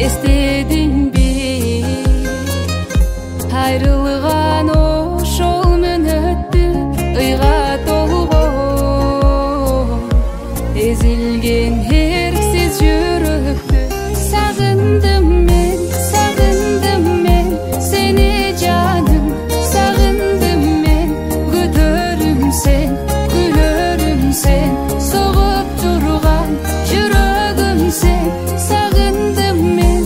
эстедиңби айрылган ошол мүнөттү ыйга толгон эзилген эрксиз жүрөктү сагындым мен сени жаным сагындым мен күтөрүм сен күлөрүм сен согуп турган жүрөгүм сен сагындым мен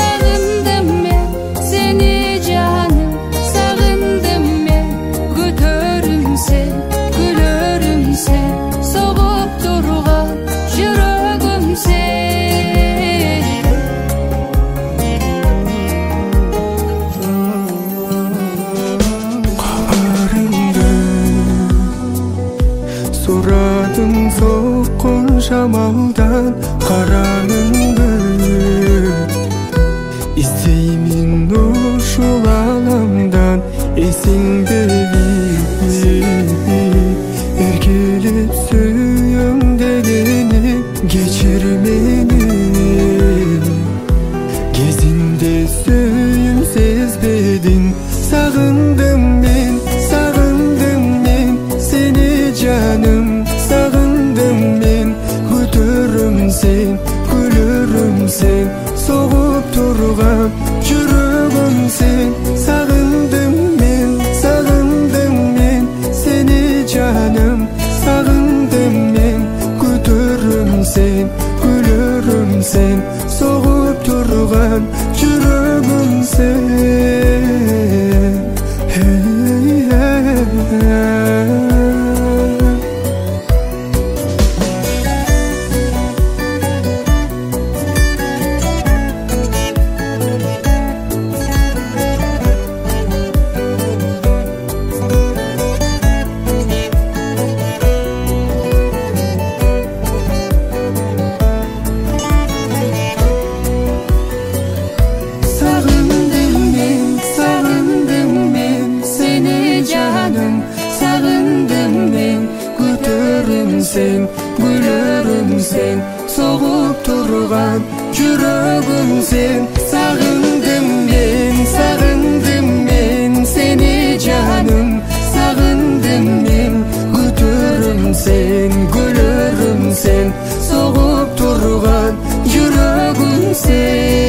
сени жаным сагындым мен күтөрүм сен күлөрүм сен согуп турган жүрөгүм сен Сурадым соккун шамалдан караныңды издеймин ушул аламдан эсиңдеби эркелеп сүйөм дегени кечир мени кезинде сүйүүм сезбедиң сагындым мен сени жаным сагындым мен күтөрүм сен күлөрүм сен согуп турган жүрөгүм сен сагындым мен сени жаным сагындым мен күтөрүм сен күлөрүм сен согуп турган жүрөгүм сен sen gülörüm sen soğup turgan жүрөгүм sen sağındım men seni canım sağındım men күтөрүм sen gülörüm sen soğup turgan жүрөгүм sen